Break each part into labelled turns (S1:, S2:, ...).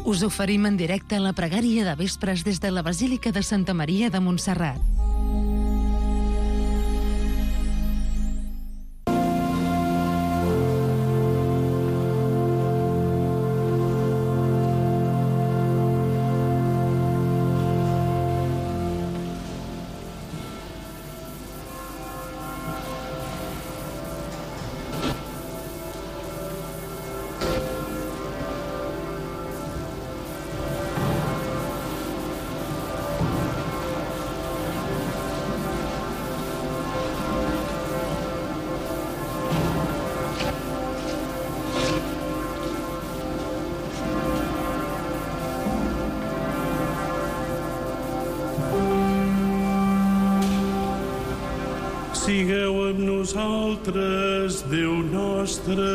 S1: Us oferim en directe la pregària de vespres des de la Basílica de Santa Maria de Montserrat.
S2: Sigueu amb nosaltres, Déu nostre.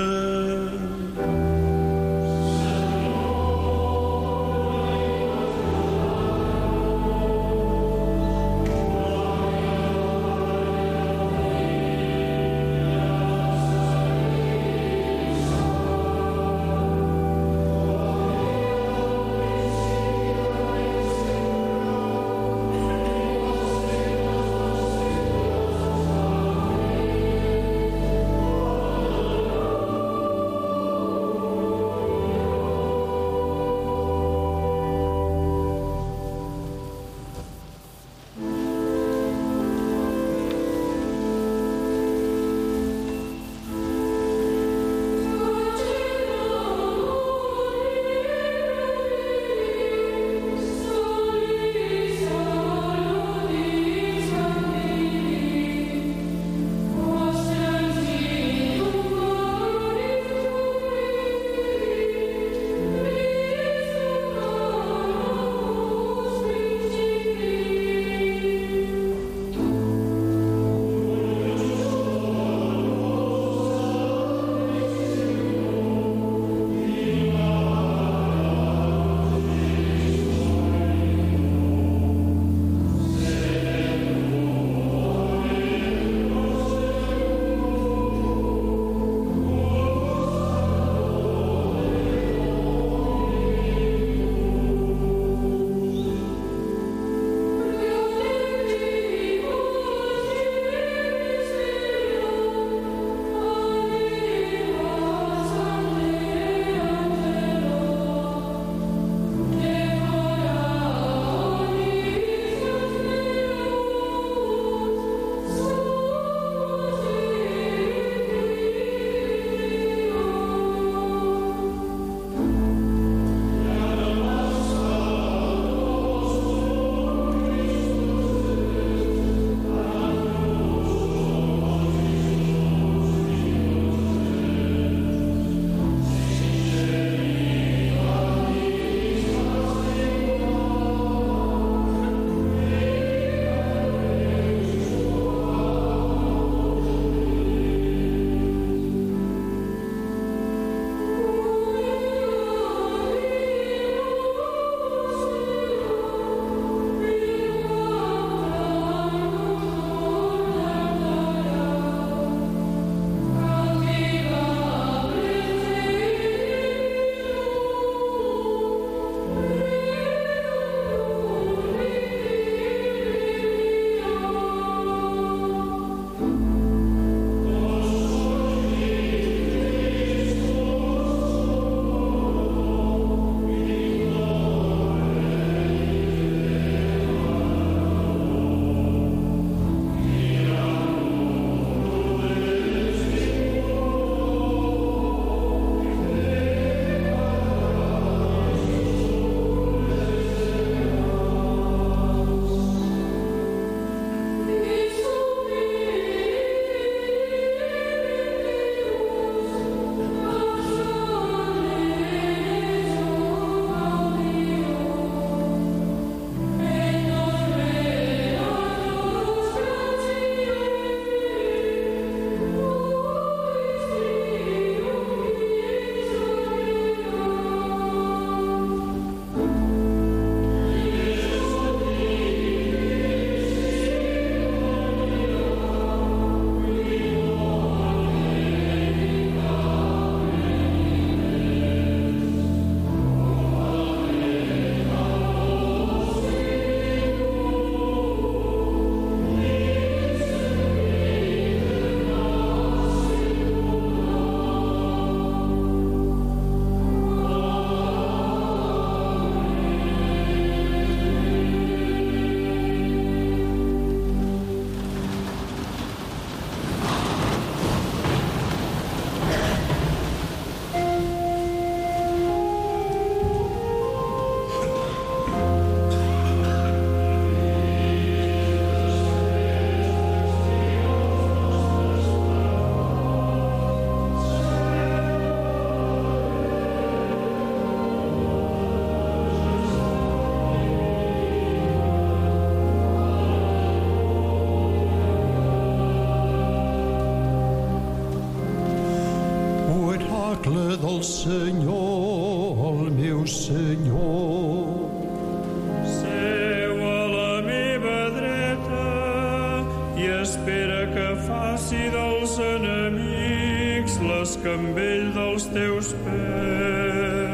S3: tabernacle del Senyor, el meu Senyor.
S2: Seu a la meva dreta i espera que faci dels enemics l'escambell dels teus peus.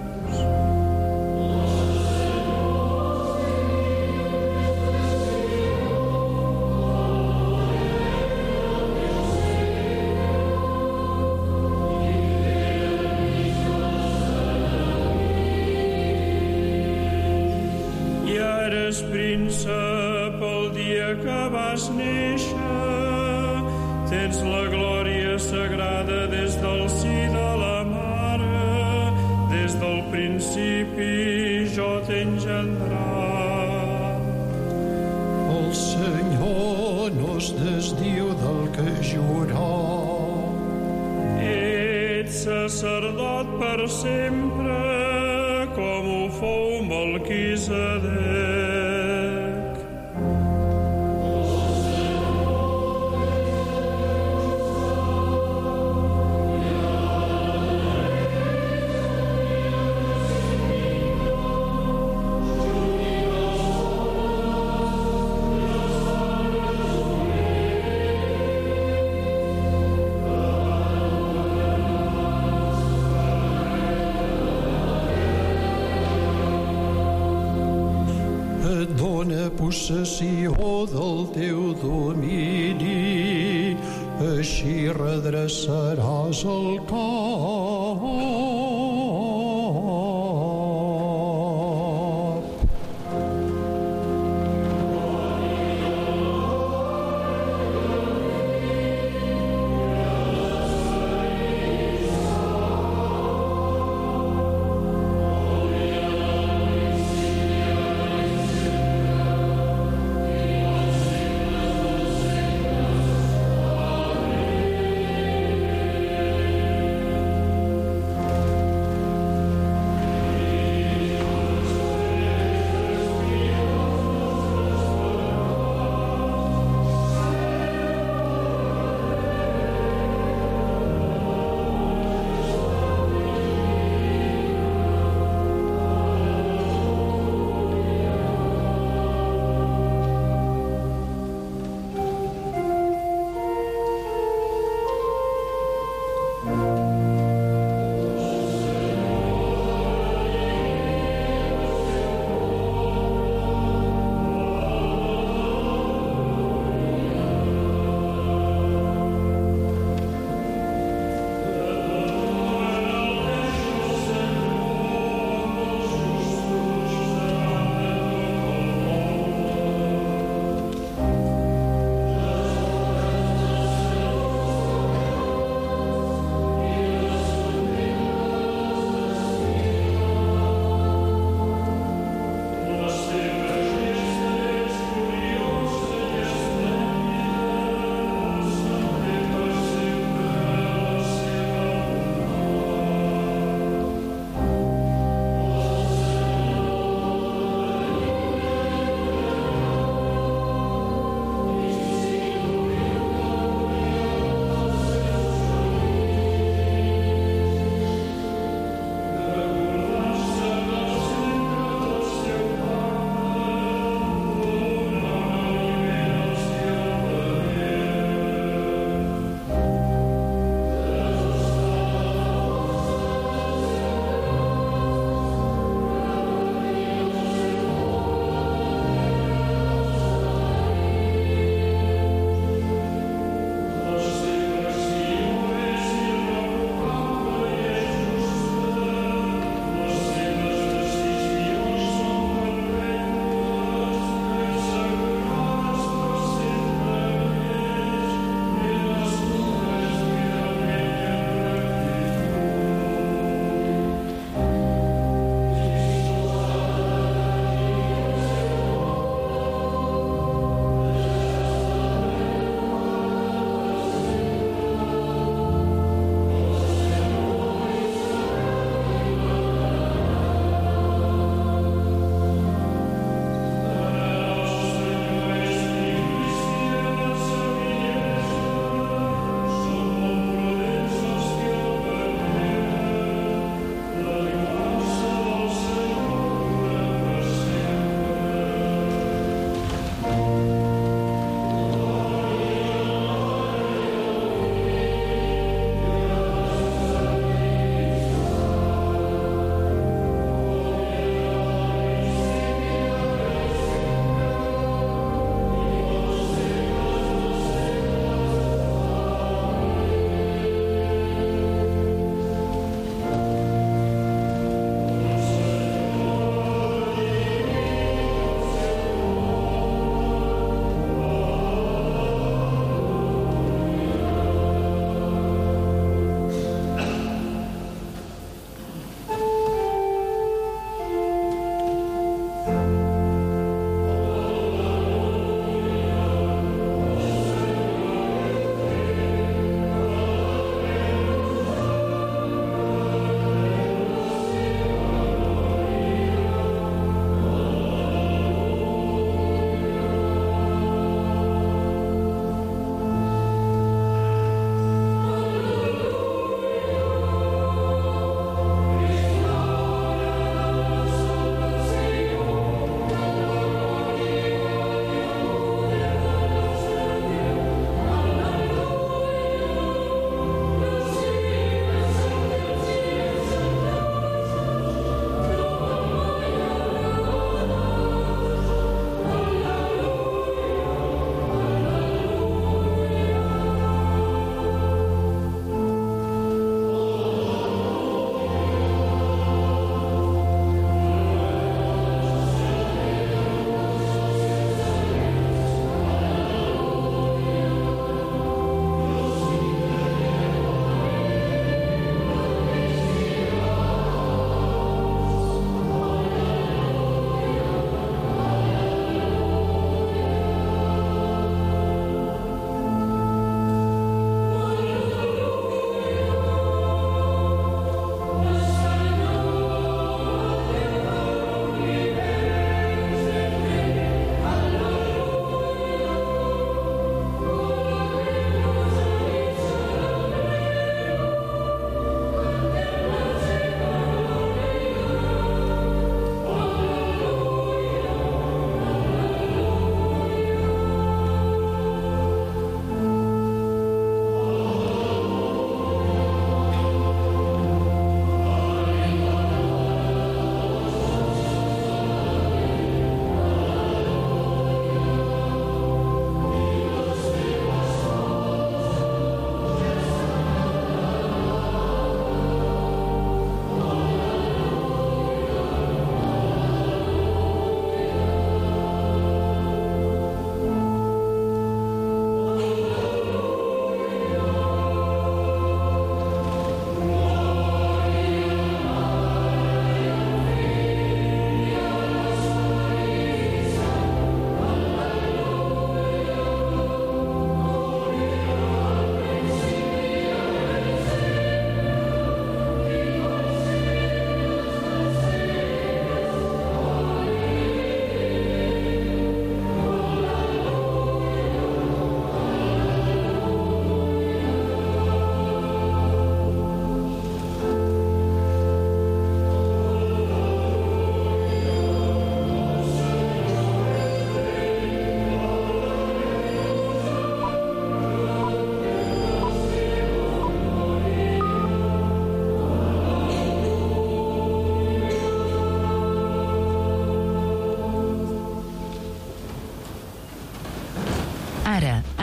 S2: Príncep, el dia que vas néixer, tens la glòria sagrada des del si de la mare, des del principi jo t'he engendrat.
S3: El Senyor no es desdiu del que jurà.
S2: Ets sacerdot per sempre, com ho fou Melquisedec.
S3: Possessió del teu domini, així redreçaràs el cap.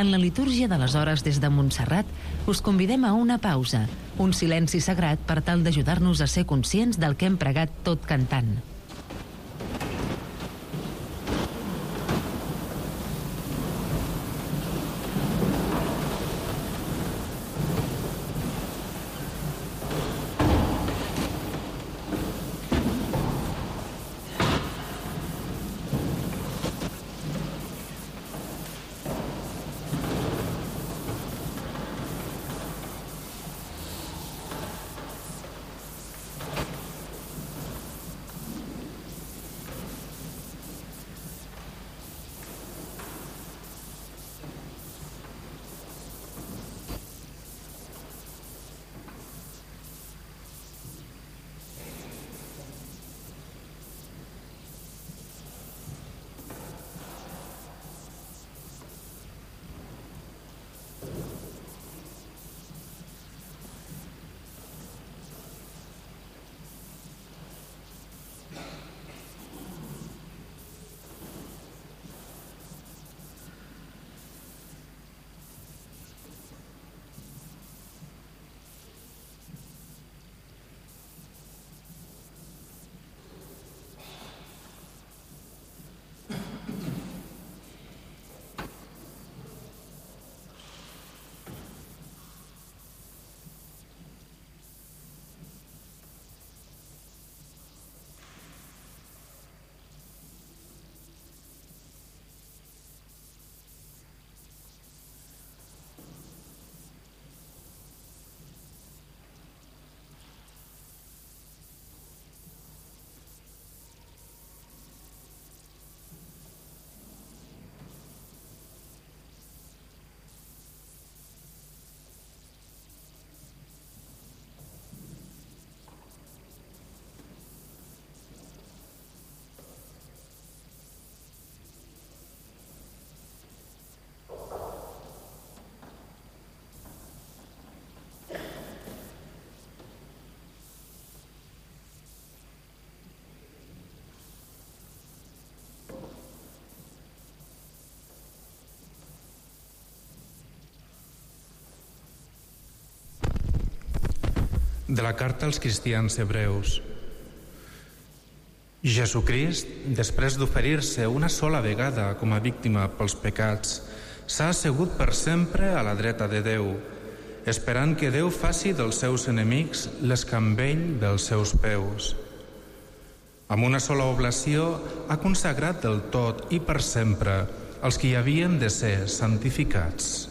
S1: En la litúrgia de les hores des de Montserrat us convidem a una pausa, un silenci sagrat per tal d'ajudar-nos a ser conscients del que hem pregat tot cantant.
S4: De la carta als cristians hebreus. Jesucrist, després d'oferir-se una sola vegada com a víctima pels pecats, s'ha assegut per sempre a la dreta de Déu, esperant que Déu faci dels seus enemics l'escambell dels seus peus. Amb una sola oblació ha consagrat del tot i per sempre els que hi havien de ser santificats.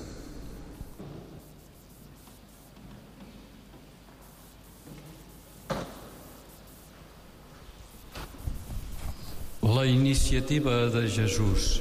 S5: La iniciativa de Jesús.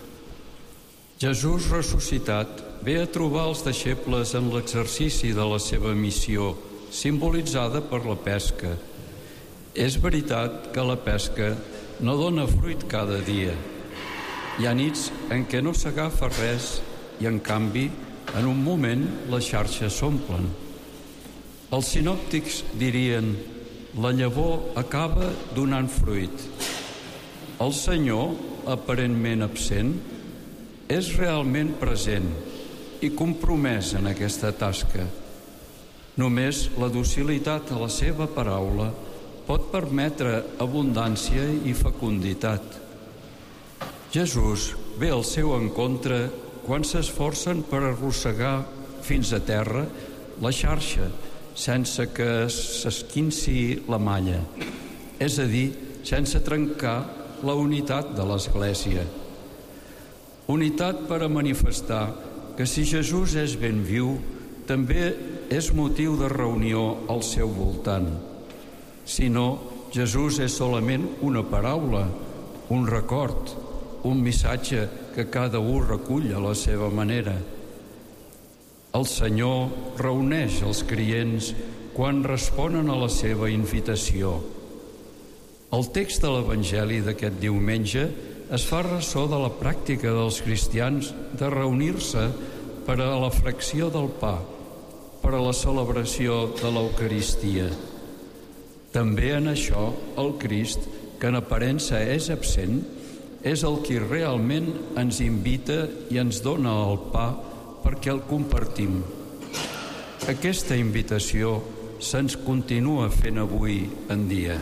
S5: Jesús ressuscitat ve a trobar els deixebles en l'exercici de la seva missió, simbolitzada per la pesca. És veritat que la pesca no dona fruit cada dia. Hi ha nits en què no s'agafa res i, en canvi, en un moment les xarxes s'omplen. Els sinòptics dirien: la llavor acaba donant fruit. El Senyor, aparentment absent, és realment present i compromès en aquesta tasca. Només la docilitat a la seva paraula pot permetre abundància i fecunditat. Jesús ve al seu encontre quan s'esforcen per arrossegar fins a terra la xarxa sense que s'esquinci la malla, és a dir, sense trencar la unitat de l'Església. Unitat per a manifestar que si Jesús és ben viu, també és motiu de reunió al seu voltant. Si no, Jesús és solament una paraula, un record, un missatge que cada un recull a la seva manera. El Senyor reuneix els creients quan responen a la seva invitació. El text de l'Evangeli d'aquest diumenge es fa ressò de la pràctica dels cristians de reunir-se per a la fracció del pa, per a la celebració de l'Eucaristia. També en això el Crist, que en aparença és absent, és el qui realment ens invita i ens dona el pa perquè el compartim. Aquesta invitació se'ns continua fent avui en dia.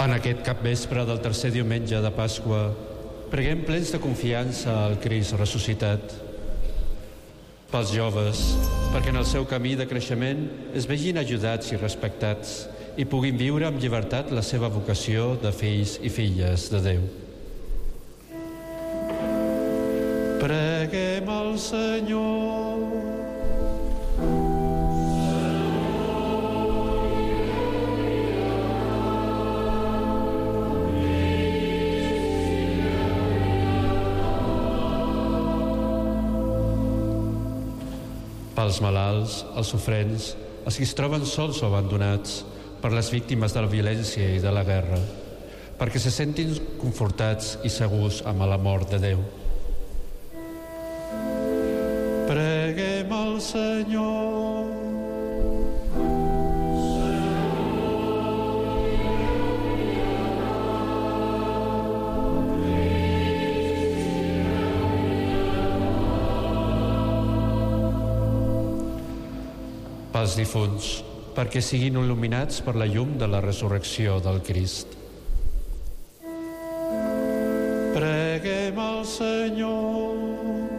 S3: En aquest capvespre del tercer diumenge de Pasqua, preguem plens de confiança al Crist ressuscitat. Pels joves, perquè en el seu camí de creixement es vegin ajudats i respectats i puguin viure amb llibertat la seva vocació de fills i filles de Déu. Preguem al Senyor. Pels malalts, els sofrents, els que es troben sols o abandonats, per les víctimes de la violència i de la guerra, perquè se sentin confortats i segurs amb l'amor de Déu. Preguem al Senyor. Pels difunts, perquè siguin il·luminats per la llum de la resurrecció del Crist. Preguem al Senyor.